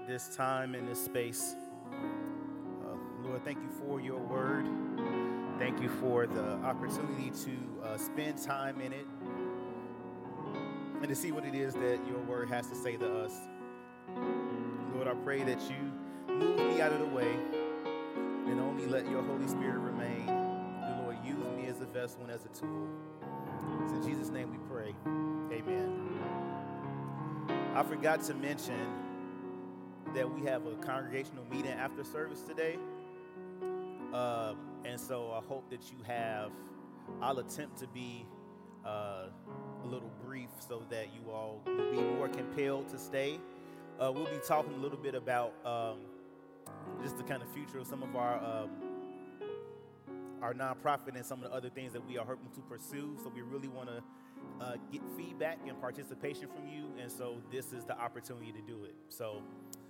this time in this space. Lord, thank you for your word. Thank you for the opportunity to spend time in it and to see what it is that your word has to say to us. Lord, I pray that you move me out of the way and only let your Holy Spirit remain. Lord, use me as a vessel and as a tool. It's in Jesus' name we pray. Amen. I forgot to mention that we have a congregational meeting after service today. And so I hope that you have, I'll attempt to be a little brief so that you all will be more compelled to stay. We'll be talking a little bit about just the kind of future of some of our nonprofit and some of the other things that we are hoping to pursue. So we really want to get feedback and participation from you. And so this is the opportunity to do it. So,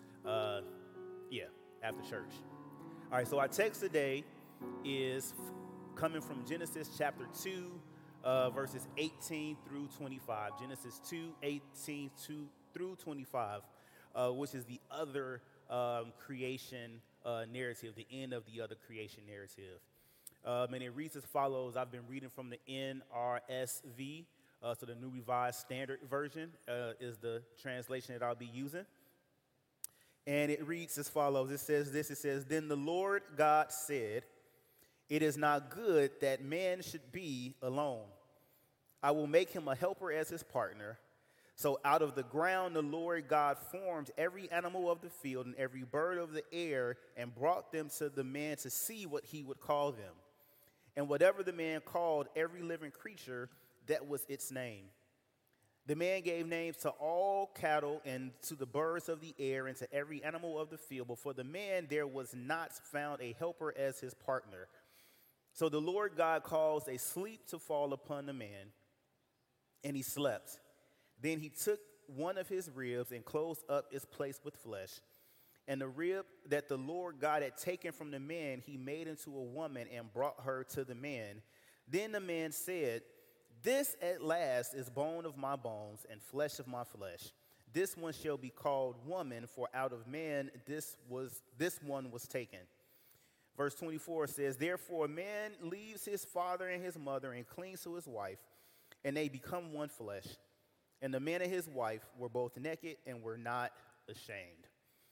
after church. All right, so our text today is coming from Genesis chapter 2, verses 18 through 25. Genesis 2, 18 through 25, which is the other creation narrative, the end of the other creation narrative. And it reads as follows. I've been reading from the NRSV, so the New Revised Standard Version is the translation that I'll be using. And it reads as follows. It says, "Then the Lord God said, 'It is not good that man should be alone. I will make him a helper as his partner.' So out of the ground the Lord God formed every animal of the field and every bird of the air and brought them to the man to see what he would call them. And whatever the man called every living creature, that was its name. The man gave names to all cattle and to the birds of the air and to every animal of the field. But for the man there was not found a helper as his partner. So the Lord God caused a sleep to fall upon the man, and he slept. Then he took one of his ribs and closed up its place with flesh. And the rib that the Lord God had taken from the man, he made into a woman and brought her to the man. Then the man said, 'This at last is bone of my bones and flesh of my flesh. This one shall be called woman, for out of man this one was taken.'" Verse 24 says, "Therefore a man leaves his father and his mother and clings to his wife, and they become one flesh. And the man and his wife were both naked and were not ashamed."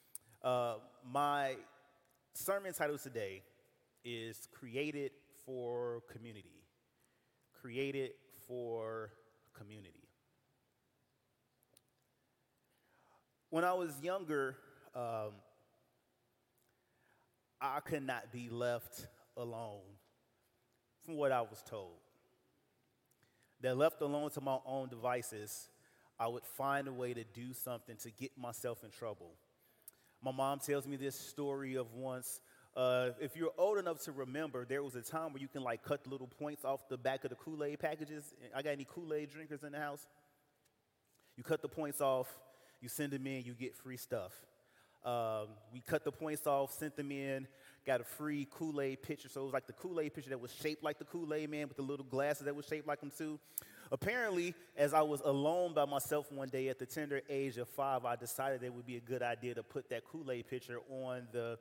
My sermon title today is Created for Community. Created for Community. When I was younger, I could not be left alone from what I was told. That left alone to my own devices, I would find a way to do something to get myself in trouble. My mom tells me this story of once, if you're old enough to remember, there was a time where you can like cut the little points off the back of the Kool-Aid packages. I got any Kool-Aid drinkers in the house? You cut the points off, you send them in, you get free stuff. We cut the points off, sent them in, got a free Kool-Aid pitcher. So it was like the Kool-Aid pitcher that was shaped like the Kool-Aid man with the little glasses that was shaped like him too. Apparently, as I was alone by myself one day at the tender age of 5, I decided it would be a good idea to put that Kool-Aid pitcher on the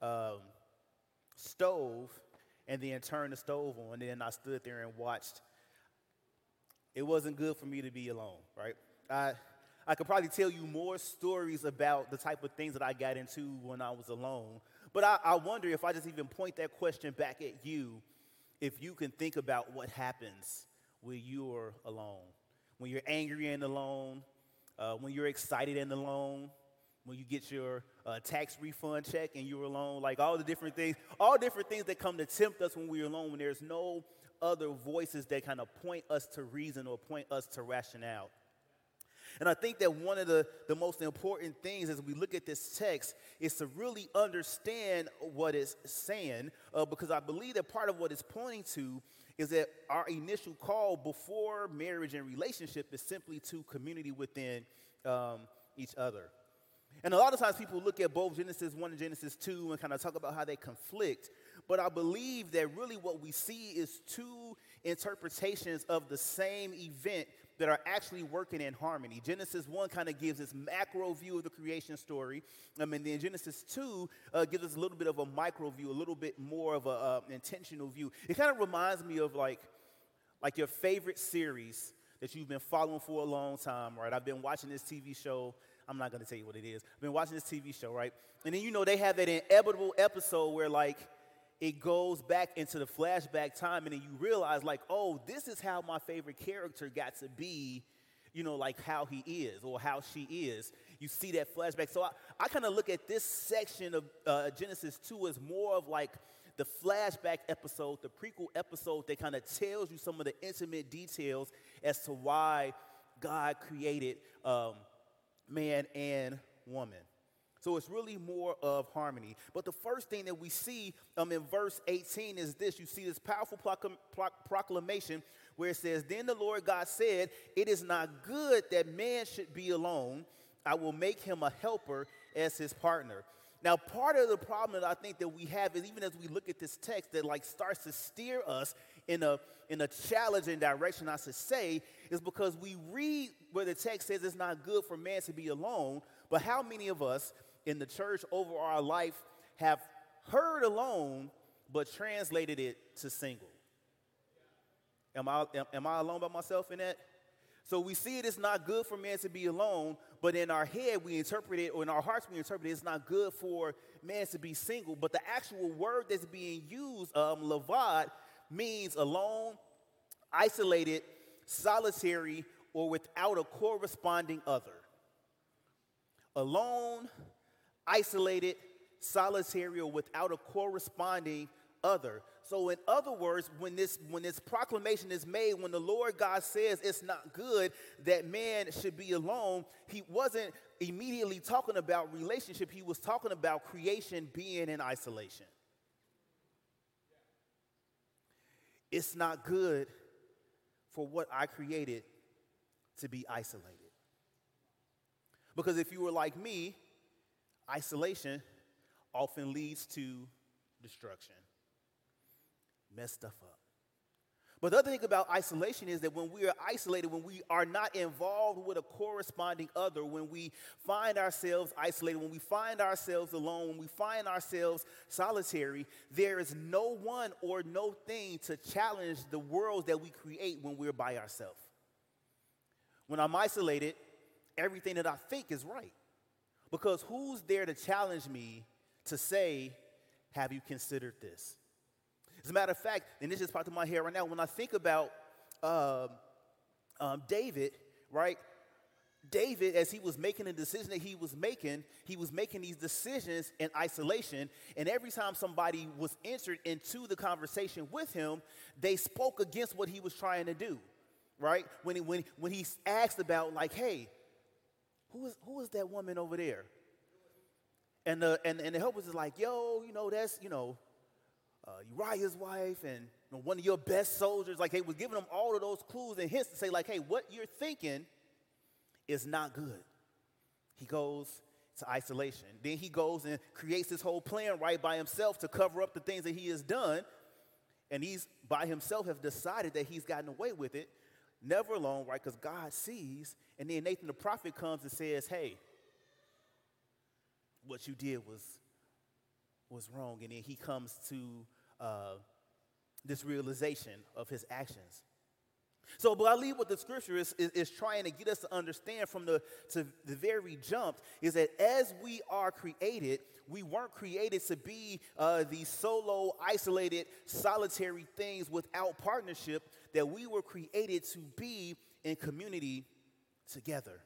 stove and then turn the stove on. And then I stood there and watched. It wasn't good for me to be alone, right? I could probably tell you more stories about the type of things that I got into when I was alone. But I wonder if I just even point that question back at you, if you can think about what happens when you're alone. When you're angry and alone, when you're excited and alone, when you get your tax refund check and you're alone, like all different things that come to tempt us when we're alone, when there's no other voices that kind of point us to reason or point us to rationale. And I think that one of the most important things as we look at this text is to really understand what it's saying, because I believe that part of what it's pointing to is that our initial call before marriage and relationship is simply to community within each other. And a lot of times people look at both Genesis 1 and Genesis 2 and kind of talk about how they conflict. But I believe that really what we see is two interpretations of the same event that are actually working in harmony. Genesis 1 kind of gives this macro view of the creation story. And then Genesis 2 gives us a little bit of a micro view, a little bit more of an intentional view. It kind of reminds me of like your favorite series that you've been following for a long time, right? I've been watching this TV show. I'm not going to tell you what it is. I've been watching this TV show, right? And then, they have that inevitable episode where, it goes back into the flashback time, and then you realize, oh, this is how my favorite character got to be, how he is or how she is. You see that flashback. So I kind of look at this section of Genesis 2 as more of the flashback episode, the prequel episode that kind of tells you some of the intimate details as to why God created man and woman. So it's really more of harmony. But the first thing that we see in verse 18 is this. You see this powerful proclamation where it says, "Then the Lord God said, it is not good that man should be alone. I will make him a helper as his partner." Now, part of the problem that I think that we have is even as we look at this text that starts to steer us in a challenging direction, I should say, is because we read where the text says it's not good for man to be alone, but how many of us in the church over our life have heard alone but translated it to single? Am I alone by myself in that? So we see it's not good for man to be alone, but in our head we interpret it, or in our hearts we interpret it, it's not good for man to be single. But the actual word that's being used, levad, means alone, isolated, solitary, or without a corresponding other. Alone, isolated, solitary, or without a corresponding other. So in other words, when this proclamation is made, when the Lord God says it's not good that man should be alone, he wasn't immediately talking about relationship. He was talking about creation being in isolation. It's not good for what I created to be isolated. Because if you were like me, isolation often leads to destruction. Mess stuff up. But the other thing about isolation is that when we are isolated, when we are not involved with a corresponding other, when we find ourselves isolated, when we find ourselves alone, when we find ourselves solitary, there is no one or no thing to challenge the world that we create when we're by ourselves. When I'm isolated, everything that I think is right. Because who's there to challenge me to say, have you considered this? As a matter of fact, and this just popped in my head right now, when I think about David, right? David, as he was making the decision that he was making these decisions in isolation. And every time somebody was entered into the conversation with him, they spoke against what he was trying to do, right? When he asked about, hey, who is that woman over there? And the helpers is like, yo, that's, Uriah's wife and one of your best soldiers. They was giving him all of those clues and hints to say, hey, what you're thinking is not good. He goes to isolation. Then he goes and creates this whole plan right by himself to cover up the things that he has done. And he's by himself have decided that he's gotten away with it. Never alone, right? Because God sees. And then Nathan the prophet comes and says, hey, what you did was wrong. And then he comes to this realization of his actions. So, but I believe what the scripture is trying to get us to understand from the very jump is that as we are created, we weren't created to be these solo, isolated, solitary things without partnership, that we were created to be in community together.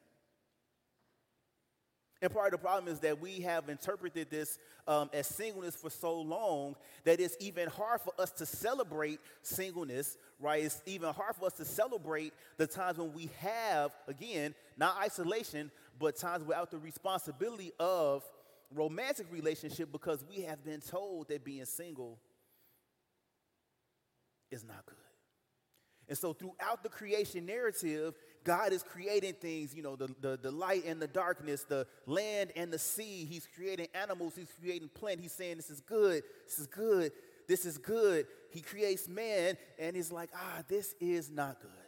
And part of the problem is that we have interpreted this as singleness for so long that it's even hard for us to celebrate singleness, right? It's even hard for us to celebrate the times when we have, again, not isolation, but times without the responsibility of romantic relationship because we have been told that being single is not good. And so throughout the creation narrative, God is creating things, you know, the light and the darkness, the land and the sea. He's creating animals. He's creating plants. He's saying this is good. This is good. This is good. He creates man, and he's like, this is not good.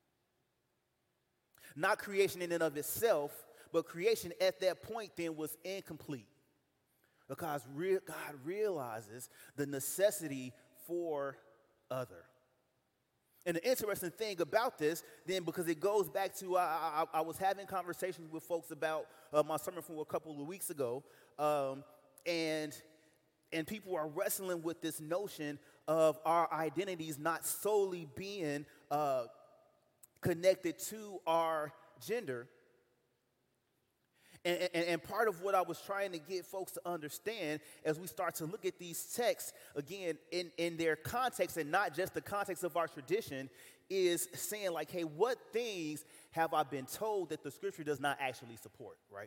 Not creation in and of itself, but creation at that point then was incomplete. Because God realizes the necessity for other. And the interesting thing about this, then, because it goes back to, I was having conversations with folks about my sermon from a couple of weeks ago, and people are wrestling with this notion of our identities not solely being connected to our gender. And part of what I was trying to get folks to understand as we start to look at these texts, again, in their context and not just the context of our tradition, is saying like, hey, what things have I been told that the scripture does not actually support, right?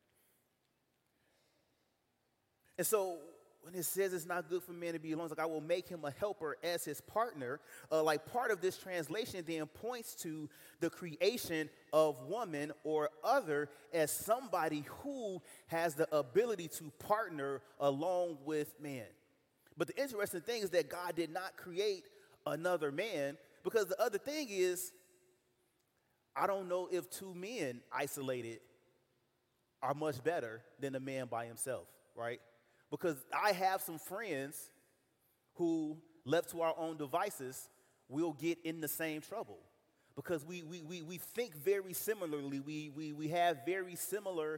And so when it says it's not good for man to be alone, it's like I will make him a helper as his partner. Like part of this translation then points to the creation of woman or other as somebody who has the ability to partner along with man. But the interesting thing is that God did not create another man, because the other thing is, I don't know if two men isolated are much better than a man by himself, right? Because I have some friends who, left to our own devices, will get in the same trouble. Because we think very similarly. We have very similar,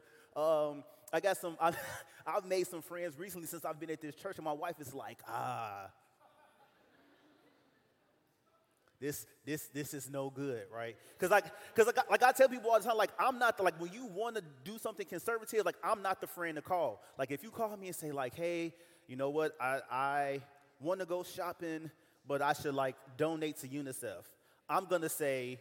I've made some friends recently since I've been at this church, and my wife is like, This is no good, right? Because I tell people all the time, like, I'm not when you want to do something conservative, like, I'm not the friend to call. Like, if you call me and say like, hey, you know what, I want to go shopping, but I should like donate to UNICEF, I'm gonna say,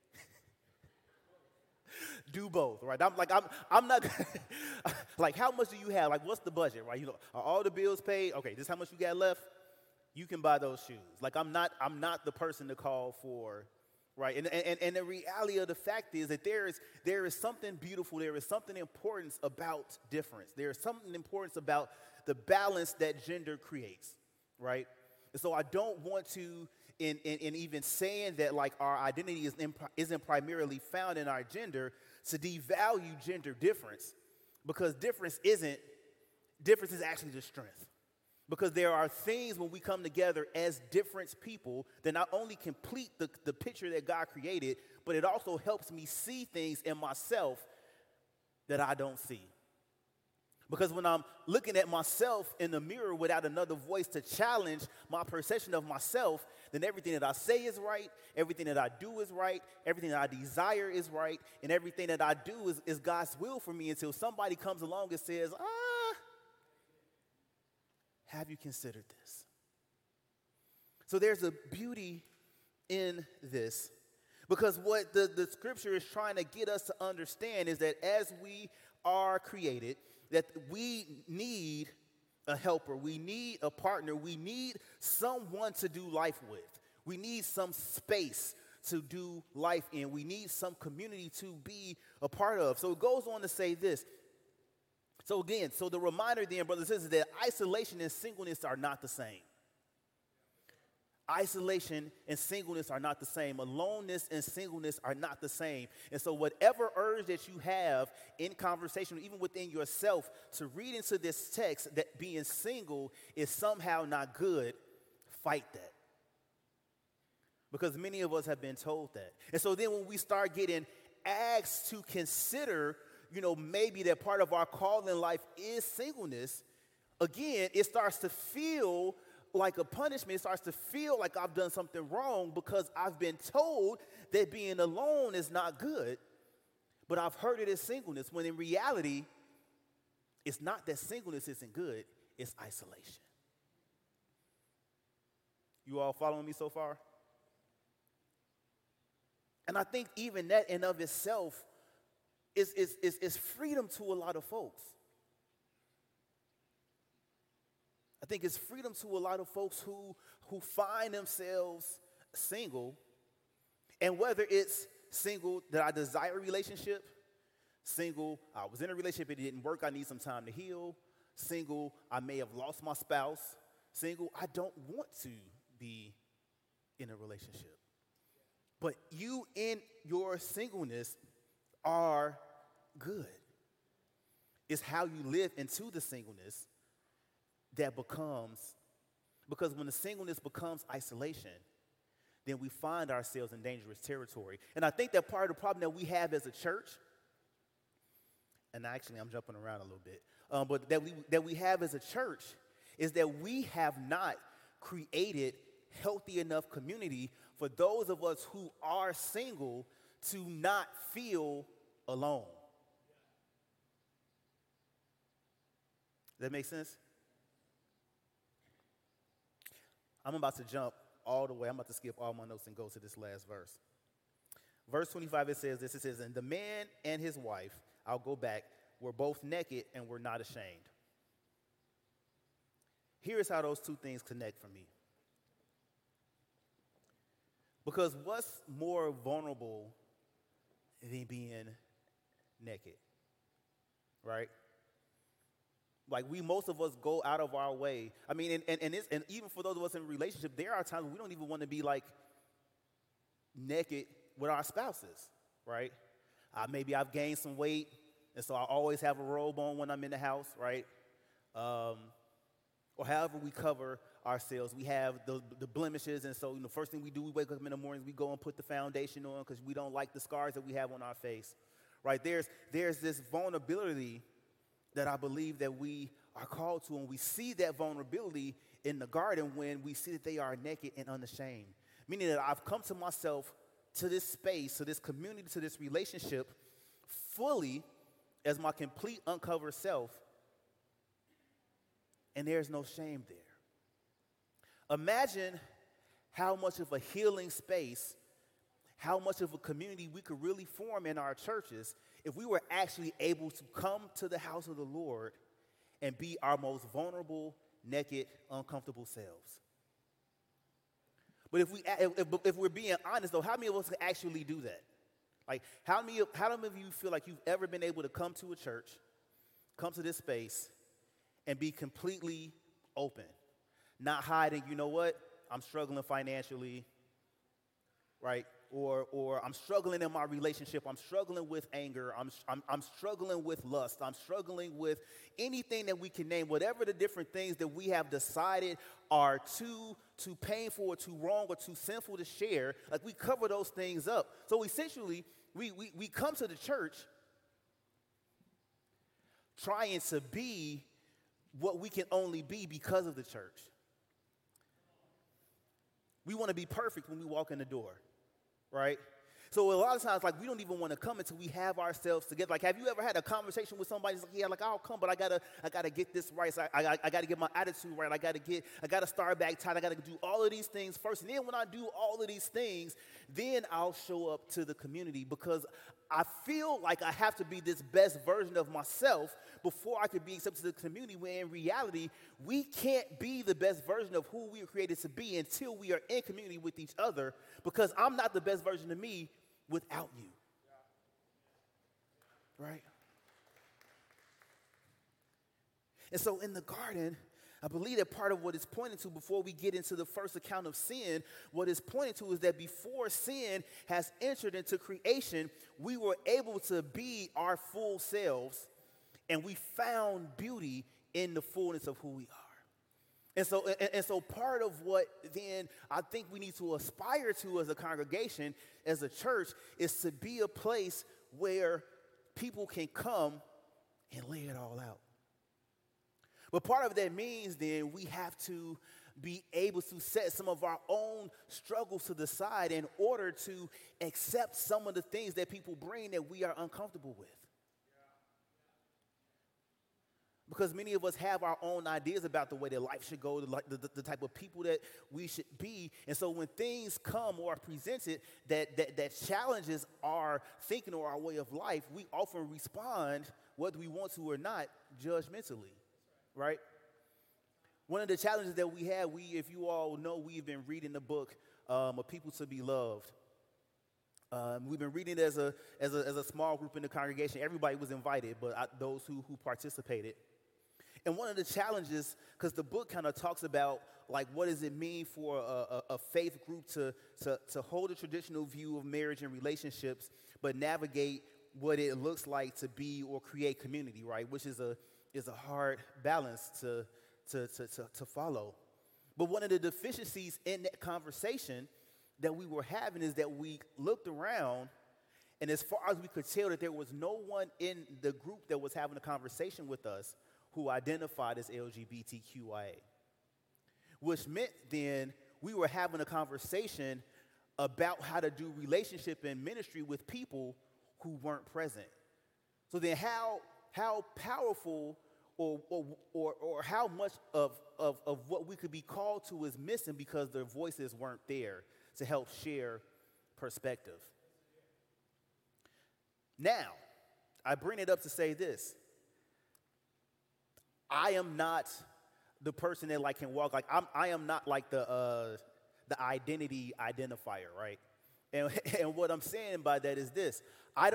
do both, right? I'm not like, how much do you have? Like, what's the budget, right? You know, are all the bills paid? Okay, this is how much you got left. You can buy those shoes. Like, I'm not the person to call for, right? And the reality of the fact is that there is something beautiful, there is something important about difference. There is something important about the balance that gender creates, right? And so I don't want to, in even saying that like our identity isn't primarily found in our gender, to devalue gender difference, because difference is actually just strength. Because there are things when we come together as different people that not only complete the picture that God created, but it also helps me see things in myself that I don't see. Because when I'm looking at myself in the mirror without another voice to challenge my perception of myself, then everything that I say is right, everything that I do is right, everything that I desire is right, and everything that I do is God's will for me, until somebody comes along and says, have you considered this? So there's a beauty in this, because what the scripture is trying to get us to understand is that as we are created, that we need a helper, we need a partner, we need someone to do life with. We need some space to do life in. We need some community to be a part of. So it goes on to say this. So again, the reminder then, brothers and sisters, that isolation and singleness are not the same. Isolation and singleness are not the same. Aloneness and singleness are not the same. And so whatever urge that you have in conversation, even within yourself, to read into this text that being single is somehow not good, fight that. Because many of us have been told that. And so then when we start getting asked to consider, you know, maybe that part of our call in life is singleness, again, it starts to feel like a punishment. It starts to feel like I've done something wrong because I've been told that being alone is not good, but I've heard it as singleness, when in reality, it's not that singleness isn't good, it's isolation. You all following me so far? And I think even that in of itself is freedom to a lot of folks. I think it's freedom to a lot of folks who find themselves single And whether it's single, that I desire a relationship, single, I was in a relationship, it didn't work, I need some time to heal, single, I may have lost my spouse, single, I don't want to be in a relationship. But you in your singleness are good. It's how you live into the singleness that becomes, because when the singleness becomes isolation, then we find ourselves in dangerous territory. And I think that part of the problem that we have as a church, and actually I'm jumping around a little bit, but that we have as a church is that we have not created healthy enough community for those of us who are single to not feel alone. Does that make sense? I'm about to jump all the way. I'm about to skip all my notes and go to this last verse. Verse 25, it says this. It says, and the man and his wife, I'll go back, were both naked and were not ashamed. Here's how those two things connect for me. Because what's more vulnerable than being naked, right? Like most of us go out of our way. I mean, and even for those of us in a relationship, there are times when we don't even want to be like naked with our spouses, right? Maybe I've gained some weight, and so I always have a robe on when I'm in the house, right? Or however we cover ourselves. We have the blemishes, and so the first thing we do, we wake up in the mornings, we go and put the foundation on because we don't like the scars that we have on our face, right? There's this vulnerability that I believe that we are called to, and we see that vulnerability in the garden when we see that they are naked and unashamed, meaning that I've come to myself, to this space, to this community, to this relationship fully as my complete uncovered self, and there's no shame there. Imagine how much of a healing space, how much of a community we could really form in our churches if we were actually able to come to the house of the Lord and be our most vulnerable, naked, uncomfortable selves. But if we're being honest, though, how many of us can actually do that? Like, how many of you feel like you've ever been able to come to a church, come to this space, and be completely open, not hiding, you know what, I'm struggling financially, right? Or I'm struggling in my relationship. I'm struggling with anger. I'm struggling with lust. I'm struggling with anything that we can name, whatever the different things that we have decided are too painful or too wrong or too sinful to share. Like, we cover those things up. So essentially, we come to the church trying to be what we can only be because of the church. We want to be perfect when we walk in the door. Right? So a lot of times, like, we don't even want to come until we have ourselves together. Like, have you ever had a conversation with somebody who's like, yeah, like, I'll come, but I gotta get this right. So I gotta get my attitude right. I gotta start back tight. I gotta do all of these things first. And then when I do all of these things, then I'll show up to the community because I feel like I have to be this best version of myself before I could be accepted to the community, when in reality, we can't be the best version of who we were created to be until we are in community with each other, because I'm not the best version of me without you. Right? And so in the garden, I believe that part of what it's pointing to, before we get into the first account of sin, what it's pointing to is that before sin has entered into creation, we were able to be our full selves, and we found beauty in the fullness of who we are. And so part of what then I think we need to aspire to as a congregation, as a church, is to be a place where people can come and lay it all out. But part of that means then we have to be able to set some of our own struggles to the side in order to accept some of the things that people bring that we are uncomfortable with. Because many of us have our own ideas about the way that life should go, the type of people that we should be. And so when things come or are presented that challenges our thinking or our way of life, we often respond, whether we want to or not, judgmentally. Right? One of the challenges that we have, if you all know, we've been reading the book, A People to Be Loved. We've been reading it as a small group in the congregation. Everybody was invited, but those who participated. And one of the challenges, because the book kind of talks about, like, what does it mean for a faith group to hold a traditional view of marriage and relationships, but navigate what it looks like to be or create community, right? Which is a hard balance to follow. But one of the deficiencies in that conversation that we were having is that we looked around, and as far as we could tell, that there was no one in the group that was having a conversation with us who identified as LGBTQIA, which meant then we were having a conversation about how to do relationship and ministry with people who weren't present. So then how powerful or how much of what we could be called to is missing because their voices weren't there to help share perspective. Now, I bring it up to say this. I am not the person that can walk I am not like the identity identifier, right? And what I'm saying by that is this. I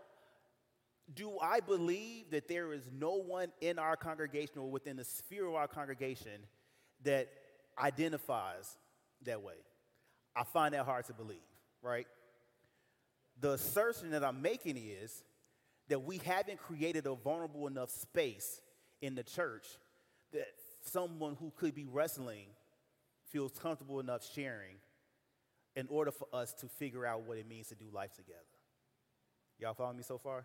believe that there is no one in our congregation or within the sphere of our congregation that identifies that way? I find that hard to believe, right? The assertion that I'm making is that we haven't created a vulnerable enough space in the church that someone who could be wrestling feels comfortable enough sharing in order for us to figure out what it means to do life together. Y'all follow me so far?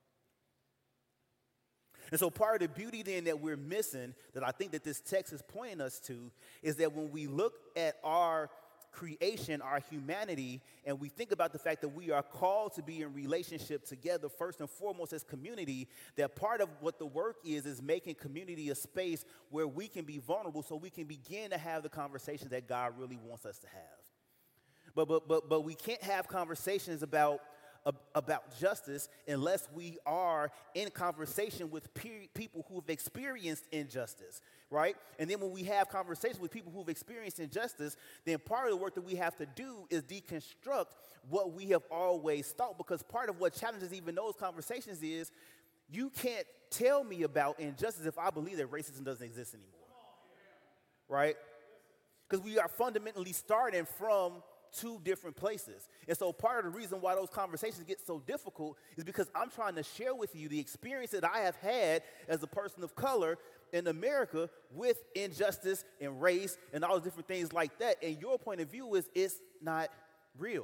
And so part of the beauty then that we're missing, that I think that this text is pointing us to, is that when we look at our creation, our humanity, and we think about the fact that we are called to be in relationship together, first and foremost as community, that part of what the work is making community a space where we can be vulnerable so we can begin to have the conversations that God really wants us to have. But we can't have conversations about justice unless we are in conversation with people who've experienced injustice, right? And then when we have conversations with people who've experienced injustice, then part of the work that we have to do is deconstruct what we have always thought, because part of what challenges even those conversations is you can't tell me about injustice if I believe that racism doesn't exist anymore, right? Because we are fundamentally starting from two different places. And so part of the reason why those conversations get so difficult is because I'm trying to share with you the experience that I have had as a person of color in America with injustice and race and all those different things like that. And your point of view is it's not real.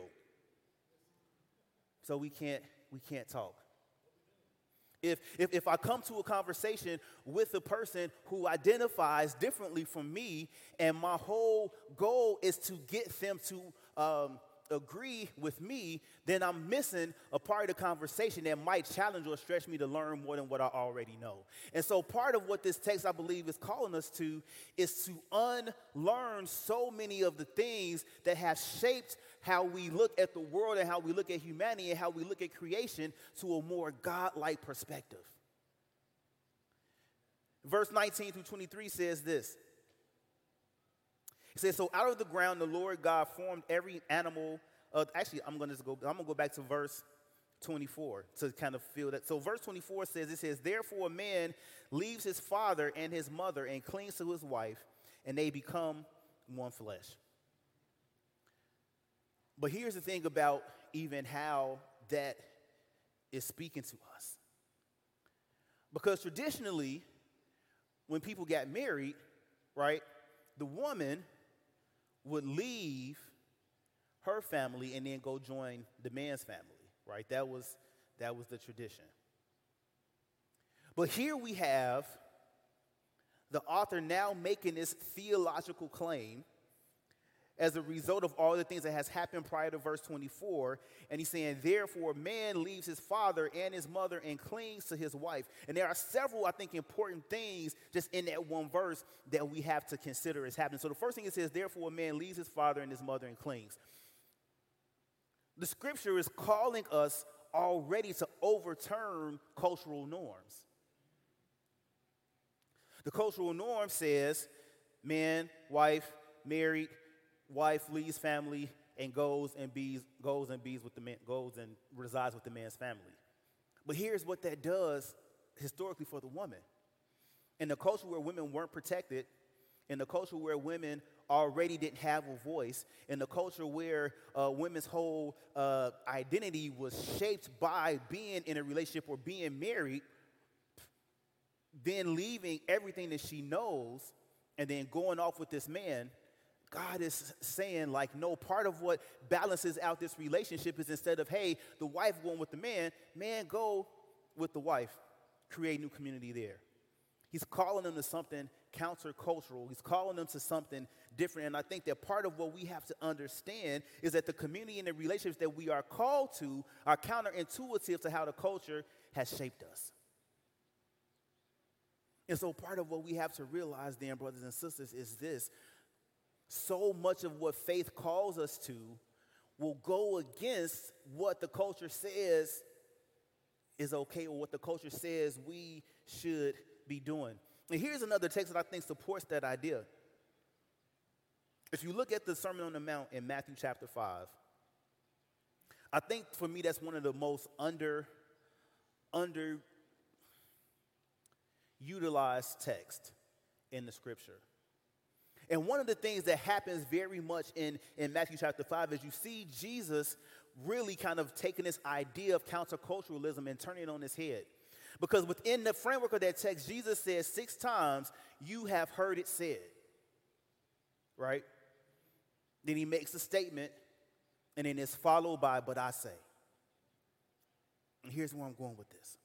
So we can't talk. If I come to a conversation with a person who identifies differently from me, and my whole goal is to get them to agree with me, then I'm missing a part of the conversation that might challenge or stretch me to learn more than what I already know. And so part of what this text, I believe, is calling us to is to unlearn so many of the things that have shaped how we look at the world and how we look at humanity and how we look at creation to a more God-like perspective. Verse 19 through 23 says this. It says, so out of the ground the Lord God formed every animal. I'm going to go back to verse 24 to kind of feel that. So verse 24 says, therefore a man leaves his father and his mother and clings to his wife, and they become one flesh. But here's the thing about even how that is speaking to us. Because traditionally, when people got married, right, the woman would leave her family and then go join the man's family, right? That was the tradition. But here we have the author now making this theological claim as a result of all the things that has happened prior to verse 24. And he's saying, therefore, man leaves his father and his mother and clings to his wife. And there are several, I think, important things just in that one verse that we have to consider as happening. So the first thing it says, therefore, a man leaves his father and his mother and clings. The scripture is calling us already to overturn cultural norms. The cultural norm says man, wife, married, wife leaves family and goes and resides with the man's family. But here's what that does historically for the woman. In the culture where women weren't protected, in the culture where women already didn't have a voice, in the culture where women's whole identity was shaped by being in a relationship or being married, then leaving everything that she knows and then going off with this man, God is saying, like, no, part of what balances out this relationship is instead of, hey, the wife going with the man go with the wife, create new community there. He's calling them to something countercultural. He's calling them to something different. And I think that part of what we have to understand is that the community and the relationships that we are called to are counterintuitive to how the culture has shaped us. And so part of what we have to realize then, brothers and sisters, is this. So much of what faith calls us to will go against what the culture says is okay or what the culture says we should be doing. And here's another text that I think supports that idea. If you look at the Sermon on the Mount in Matthew chapter 5, I think for me that's one of the most underutilized texts in the scripture. And one of the things that happens very much in Matthew chapter 5 is you see Jesus really kind of taking this idea of counterculturalism and turning it on its head. Because within the framework of that text, Jesus says 6 times, you have heard it said, right? Then he makes a statement, and then it's followed by, but I say. And here's where I'm going with this.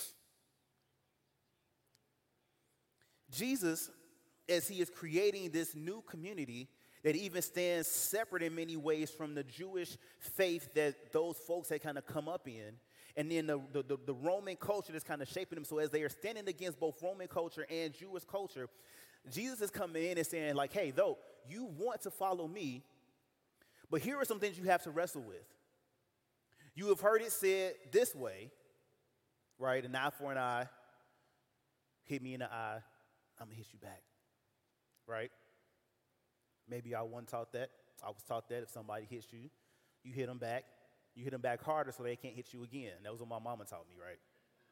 Jesus, as he is creating this new community that even stands separate in many ways from the Jewish faith that those folks had kind of come up in, and then the Roman culture that's kind of shaping them. So as they are standing against both Roman culture and Jewish culture, Jesus is coming in and saying, like, hey, though, you want to follow me, but here are some things you have to wrestle with. You have heard it said this way, right? An eye for an eye, hit me in the eye, I'm going to hit you back, right? Maybe I wasn't taught that. I was taught that if somebody hits you, you hit them back. You hit them back harder so they can't hit you again. That was what my mama taught me, right?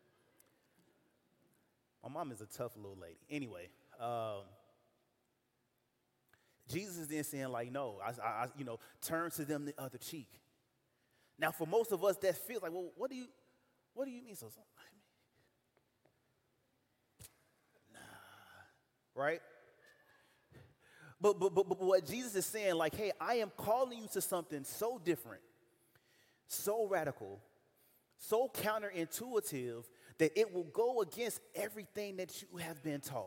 My mom is a tough little lady. Anyway, Jesus is then saying, like, no, I turn to them the other cheek. Now, for most of us, that feels like, well, what do you mean? So, right? But what Jesus is saying, like, hey, I am calling you to something so different, so radical, so counterintuitive that it will go against everything that you have been taught.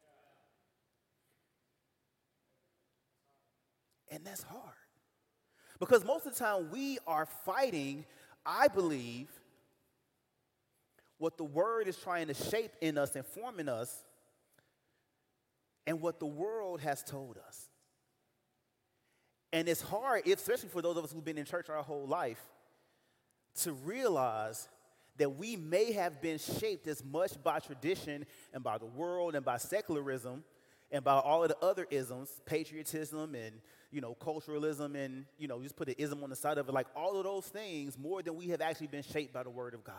And that's hard. Because most of the time we are fighting, I believe, what the word is trying to shape in us and form in us, and what the world has told us. And it's hard, especially for those of us who've been in church our whole life, to realize that we may have been shaped as much by tradition and by the world and by secularism and by all of the other isms, patriotism and, culturalism and, just put an ism on the side of it, like all of those things more than we have actually been shaped by the word of God.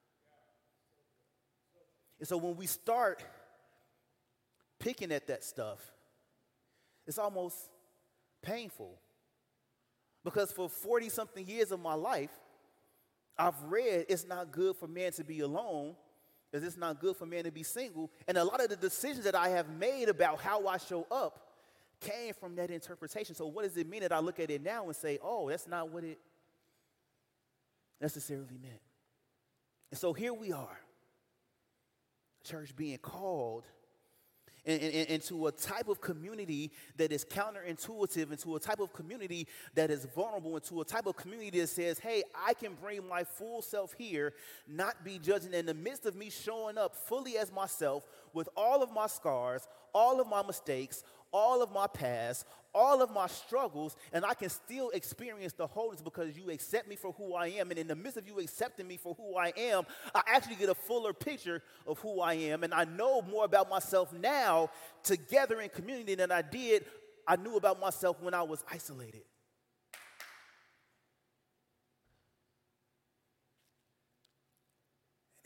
And so when we start picking at that stuff, it's almost painful. Because for 40-something years of my life, I've read it's not good for man to be alone, because it's not good for man to be single. And a lot of the decisions that I have made about how I show up came from that interpretation. So what does it mean that I look at it now and say, oh, that's not what it necessarily meant? And so here we are, church being called into a type of community that is counterintuitive, into a type of community that is vulnerable, into a type of community that says, hey, I can bring my full self here, not be judging in the midst of me showing up fully as myself with all of my scars, all of my mistakes, all of my past, all of my struggles, and I can still experience the wholeness because you accept me for who I am. And in the midst of you accepting me for who I am, I actually get a fuller picture of who I am. And I know more about myself now together in community than I knew about myself when I was isolated.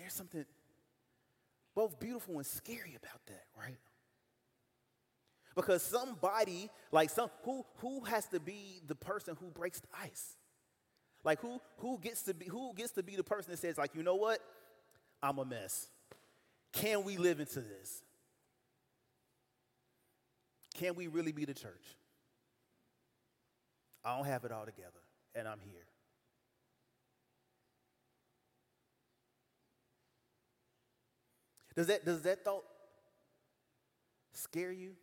there's something both beautiful and scary about that, right? Because somebody, like who has to be the person who breaks the ice? Like who gets to be the person that says, like, you know what? I'm a mess. Can we live into this? Can we really be the church? I don't have it all together, and I'm here. Does that thought scare you?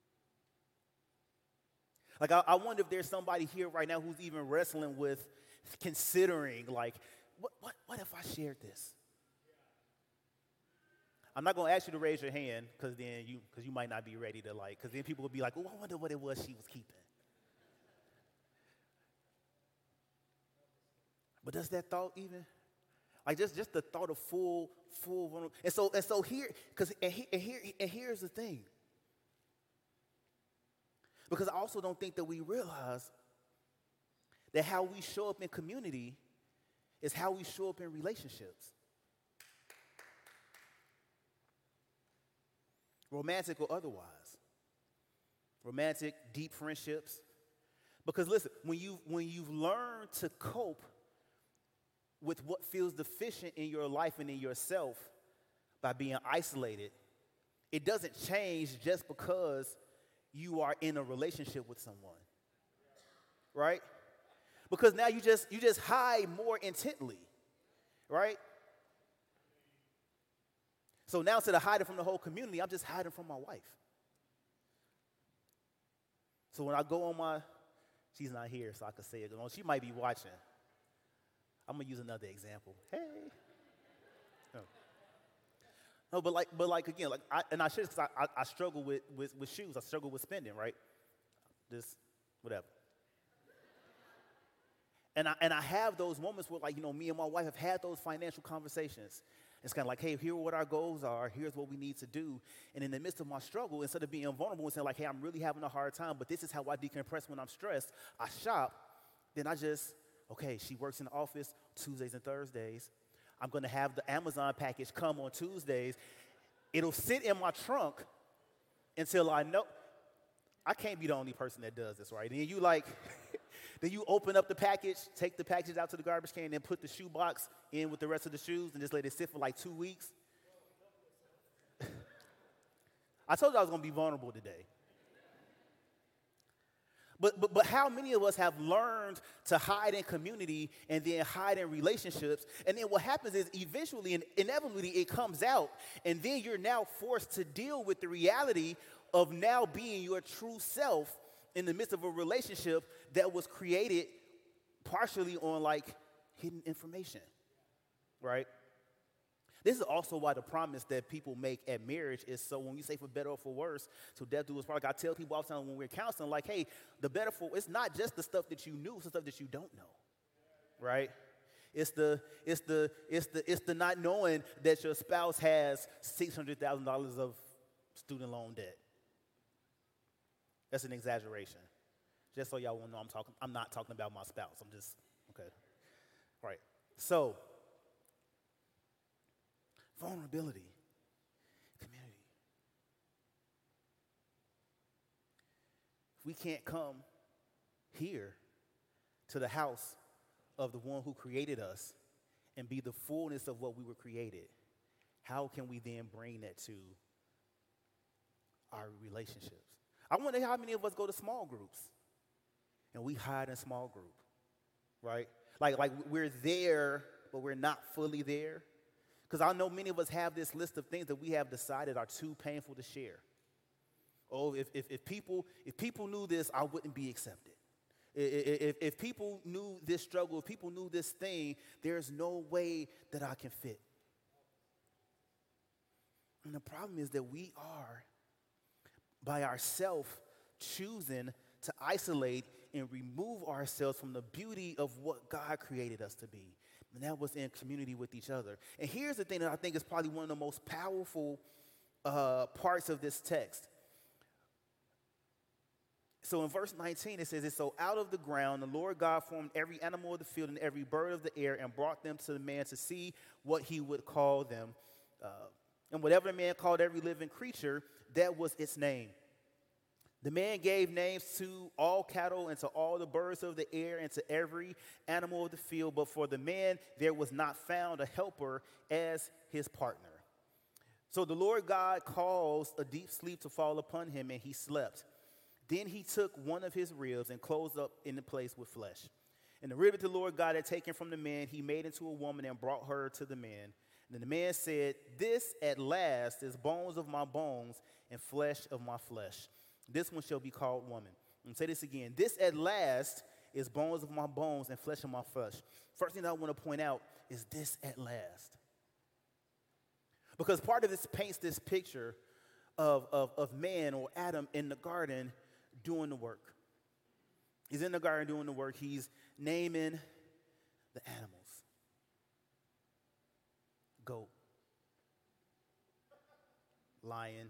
Like, I wonder if there's somebody here right now who's even wrestling with considering, like, what if I shared this? I'm not going to ask you to raise your hand because you might not be ready to, like, because then people will be like, oh, I wonder what it was she was keeping. But does that thought even, like, just the thought of full vulnerability. And so here, here's the thing. Because I also don't think that we realize that how we show up in community is how we show up in relationships. Romantic or otherwise. Romantic, deep friendships. Because listen, when you've learned to cope with what feels deficient in your life and in yourself by being isolated, it doesn't change just because you are in a relationship with someone, right? Because now you just hide more intently, right? So now instead of hiding from the whole community, I'm just hiding from my wife. So when I go on she's not here, so I can say it. She might be watching. I'm gonna use another example. Hey. No, but again, I should, because I struggle with shoes. I struggle with spending, right? Just whatever. And I have those moments where, like, me and my wife have had those financial conversations. It's kind of like, hey, here are what our goals are. Here's what we need to do. And in the midst of my struggle, instead of being vulnerable and saying, like, hey, I'm really having a hard time, but this is how I decompress when I'm stressed, I shop. Then okay, she works in the office Tuesdays and Thursdays. I'm going to have the Amazon package come on Tuesdays. It'll sit in my trunk until I know. I can't be the only person that does this, right? And then then you open up the package, take the package out to the garbage can, and then put the shoe box in with the rest of the shoes and just let it sit for like 2 weeks. I told you I was going to be vulnerable today. But how many of us have learned to hide in community and then hide in relationships? And then what happens is eventually and inevitably it comes out, and then you're now forced to deal with the reality of now being your true self in the midst of a relationship that was created partially on, like, hidden information, right? This is also why the promise that people make at marriage is, so when we say for better or for worse, so death do us part. Like, I tell people all the time when we're counseling, like, hey, the better for, it's not just the stuff that you knew, it's the stuff that you don't know, right? It's the not knowing that your spouse has $600,000 of student loan debt. That's an exaggeration. Just so y'all will know, I'm not talking about my spouse. I'm just, okay. All right. So, vulnerability, community. If we can't come here to the house of the one who created us and be the fullness of what we were created, how can we then bring that to our relationships? I wonder how many of us go to small groups and we hide in small group, right? Like we're there, but we're not fully there. Because I know many of us have this list of things that we have decided are too painful to share. Oh, if people knew this, I wouldn't be accepted. If people knew this struggle, if people knew this thing, there's no way that I can fit. And the problem is that we are, by ourselves, choosing to isolate and remove ourselves from the beauty of what God created us to be. And that was in community with each other. And here's the thing that I think is probably one of the most powerful parts of this text. So in verse 19, it says, "And so out of the ground the Lord God formed every animal of the field and every bird of the air and brought them to the man to see what he would call them. And whatever the man called every living creature, that was its name. The man gave names to all cattle and to all the birds of the air and to every animal of the field. But for the man there was not found a helper as his partner. So the Lord God caused a deep sleep to fall upon him, and he slept. Then he took one of his ribs and closed up in the place with flesh. And the rib that the Lord God had taken from the man, he made into a woman and brought her to the man. And then the man said, 'This at last is bones of my bones and flesh of my flesh. This one shall be called woman.'" And say this again. "This at last is bones of my bones and flesh of my flesh." First thing I want to point out is this at last. Because part of this paints this picture of man or Adam in the garden doing the work. He's in the garden doing the work. He's naming the animals. Goat, lion,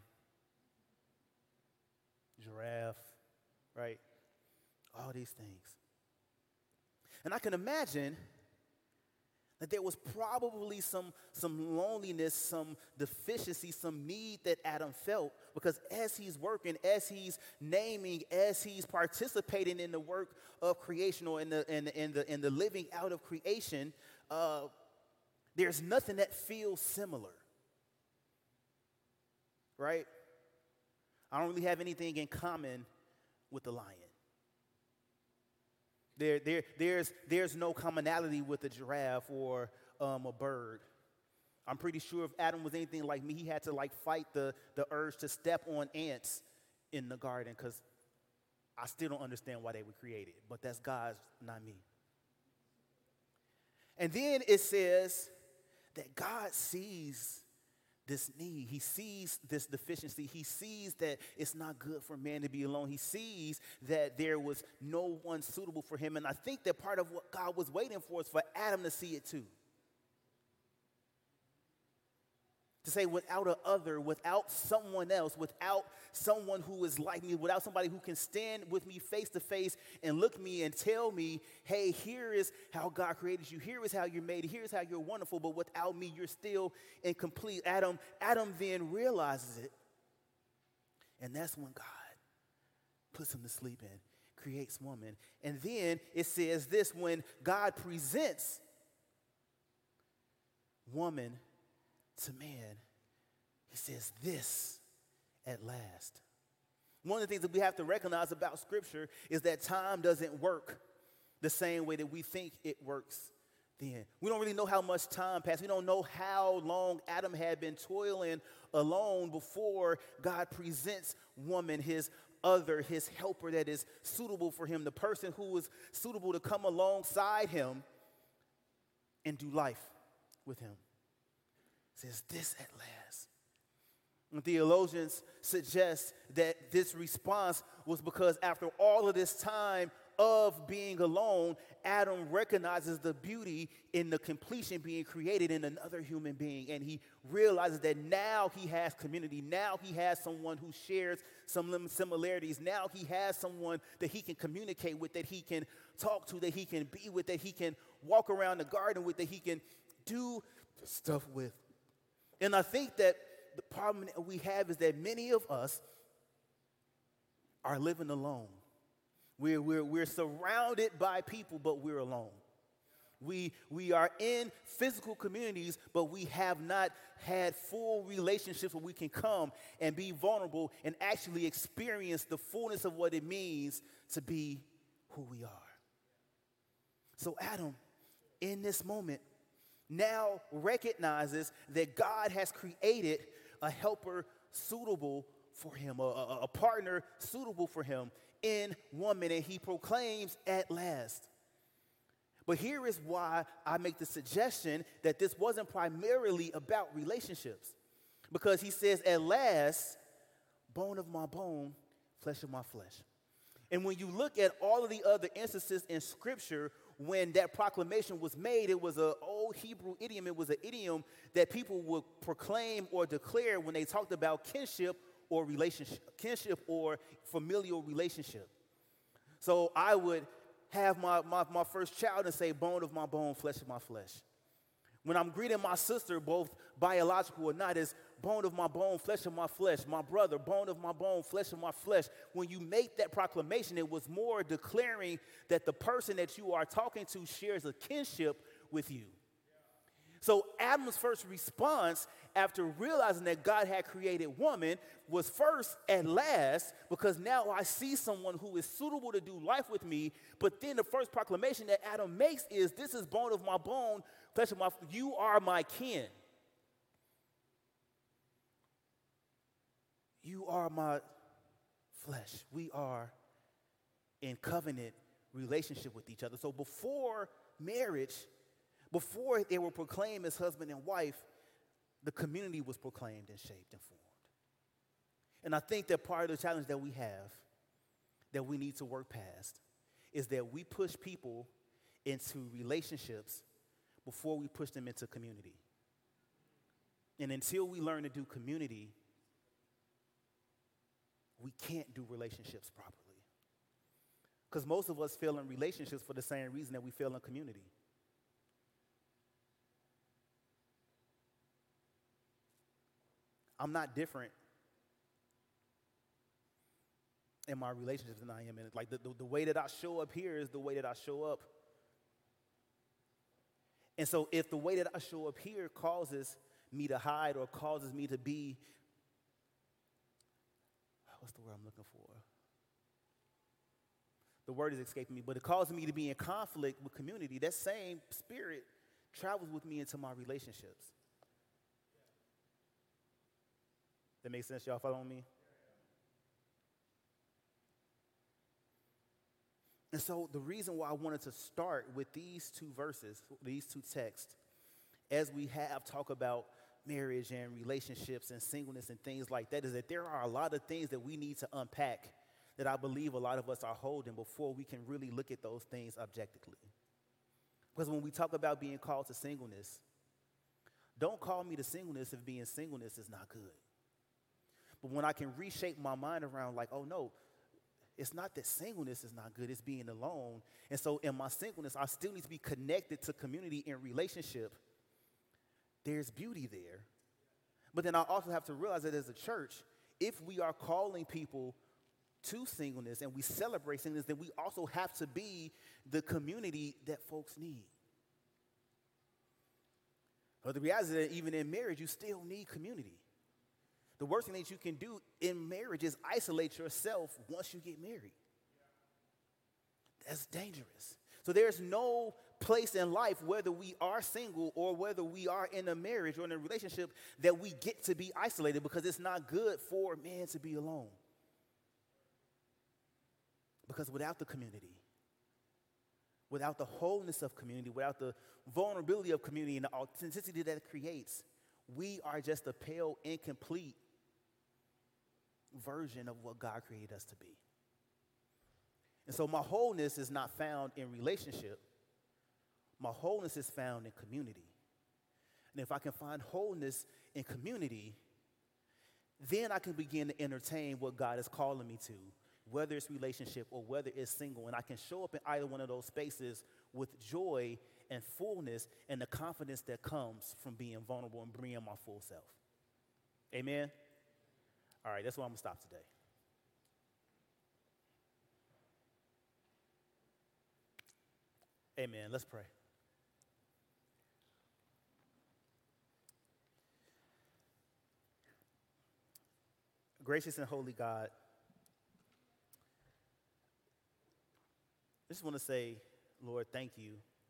giraffe, right? All these things. And I can imagine that there was probably some loneliness, some deficiency, some need that Adam felt, because as he's working, as he's naming, as he's participating in the work of creation or in the living out of creation, there's nothing that feels similar, right? I don't really have anything in common with the lion. There's no commonality with a giraffe or a bird. I'm pretty sure if Adam was anything like me, he had to fight the urge to step on ants in the garden, because I still don't understand why they were created. But that's God's, not me. And then it says that God sees this need. He sees this deficiency. He sees that it's not good for man to be alone. He sees that there was no one suitable for him. And I think that part of what God was waiting for is for Adam to see it too. To say, without an other, without someone else, without someone who is like me, without somebody who can stand with me face to face and look me and tell me, hey, here is how God created you. Here is how you're made. Here's how you're wonderful. But without me, you're still incomplete. Adam then realizes it. And that's when God puts him to sleep and creates woman. And then it says this: when God presents woman to man, he says, "This at last." One of the things that we have to recognize about Scripture is that time doesn't work the same way that we think it works then. We don't really know how much time passed. We don't know how long Adam had been toiling alone before God presents woman, his other, his helper that is suitable for him, the person who is suitable to come alongside him and do life with him. Says, "This at last." And theologians suggest that this response was because after all of this time of being alone, Adam recognizes the beauty in the completion being created in another human being. And he realizes that now he has community. Now he has someone who shares some similarities. Now he has someone that he can communicate with, that he can talk to, that he can be with, that he can walk around the garden with, that he can do stuff with. And I think that the problem that we have is that many of us are living alone. We're surrounded by people, but we're alone. We are in physical communities, but we have not had full relationships where we can come and be vulnerable and actually experience the fullness of what it means to be who we are. So Adam, in this moment, now recognizes that God has created a helper suitable for him, a partner suitable for him in woman, and he proclaims, "At last." But here is why I make the suggestion that this wasn't primarily about relationships, because he says, "At last, bone of my bone, flesh of my flesh." And when you look at all of the other instances in Scripture, when that proclamation was made, it was an old Hebrew idiom. It was an idiom that people would proclaim or declare when they talked about kinship or relationship, kinship or familial relationship. So I would have my first child and say, bone of my bone, flesh of my flesh. When I'm greeting my sister, both biological or not, is bone of my bone, flesh of my flesh. My brother, bone of my bone, flesh of my flesh. When you make that proclamation, it was more declaring that the person that you are talking to shares a kinship with you. So Adam's first response after realizing that God had created woman was first and last, because now I see someone who is suitable to do life with me. But then the first proclamation that Adam makes is, this is bone of my bone, flesh of my flesh. You are my kin. You are my flesh. We are in covenant relationship with each other. So before marriage, before they were proclaimed as husband and wife, the community was proclaimed and shaped and formed. And I think that part of the challenge that we have, that we need to work past, is that we push people into relationships before we push them into community. And until we learn to do community, we can't do relationships properly. Because most of us fail in relationships for the same reason that we fail in community. I'm not different in my relationships than I am in it. Like the way that I show up here is the way that I show up. And so if the way that I show up here causes me to hide or causes me to be, what's the word I'm looking for? The word is escaping me, but it causes me to be in conflict with community. That same spirit travels with me into my relationships. That makes sense? Y'all following me? And so the reason why I wanted to start with these two verses, these two texts, as we have talk about marriage and relationships and singleness and things like that, is that there are a lot of things that we need to unpack that I believe a lot of us are holding before we can really look at those things objectively. Because when we talk about being called to singleness, don't call me to singleness if being singleness is not good. But when I can reshape my mind around like, oh no, it's not that singleness is not good, it's being alone. And so in my singleness, I still need to be connected to community and relationship. There's beauty there. But then I also have to realize that as a church, if we are calling people to singleness and we celebrate singleness, then we also have to be the community that folks need. But the reality is that even in marriage, you still need community. The worst thing that you can do in marriage is isolate yourself once you get married. That's dangerous. So there's no place in life, whether we are single or whether we are in a marriage or in a relationship, that we get to be isolated, because it's not good for a man to be alone. Because without the community, without the wholeness of community, without the vulnerability of community and the authenticity that it creates, we are just a pale, incomplete version of what God created us to be. And so my wholeness is not found in relationship. My wholeness is found in community. And if I can find wholeness in community, then I can begin to entertain what God is calling me to, whether it's relationship or whether it's single. And I can show up in either one of those spaces with joy and fullness and the confidence that comes from being vulnerable and bringing my full self. Amen? All right, that's where I'm going to stop today. Amen. Let's pray. Gracious and holy God, I just want to say, Lord, thank you.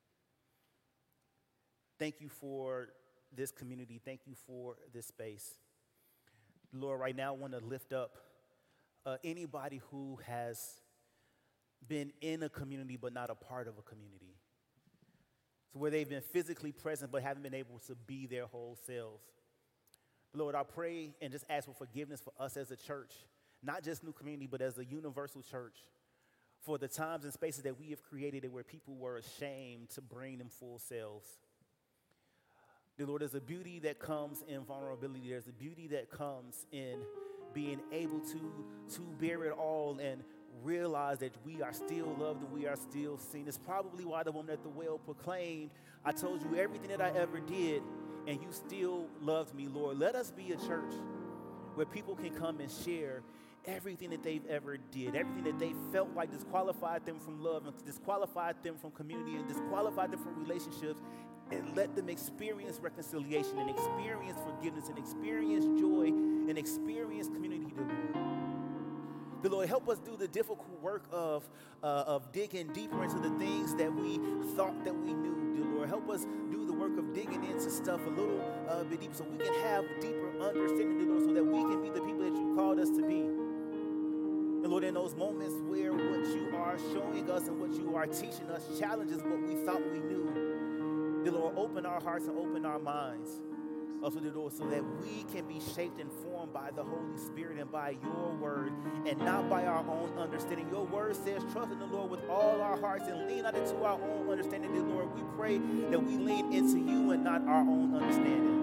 Thank you for this community. Thank you for this space. Lord, right now I want to lift up anybody who has been in a community but not a part of a community. So where they've been physically present but haven't been able to be their whole selves. Lord, I pray and just ask for forgiveness for us as a church, not just New Community, but as a universal church, for the times and spaces that we have created where people were ashamed to bring them full selves. Dear Lord, there's a beauty that comes in vulnerability. There's a beauty that comes in being able to bear it all and realize that we are still loved and we are still seen. It's probably why the woman at the well proclaimed, I told you everything that I ever did, and you still loved me, Lord. Let us be a church where people can come and share everything that they've ever did, everything that they felt like disqualified them from love and disqualified them from community and disqualified them from relationships, and let them experience reconciliation and experience forgiveness and experience joy and experience community, dear Lord. Dear Lord, help us do the difficult work of digging deeper into the things that we thought that we knew, dear Lord. Help us do the work of digging into stuff a little bit deeper so we can have deeper understanding, dear Lord, so that we can be the people that you called us to be. And Lord, in those moments where what you are showing us and what you are teaching us challenges what we thought we knew, dear Lord, open our hearts and open our minds. Also, dear Lord, so that we can be shaped and formed by the Holy Spirit and by your word and not by our own understanding. Your word says, trust in the Lord with all our hearts and lean not into our own understanding, dear Lord. We pray that we lean into you and not our own understanding.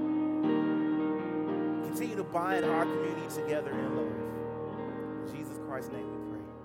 Continue to bind our community together in love. In Jesus Christ's name we pray.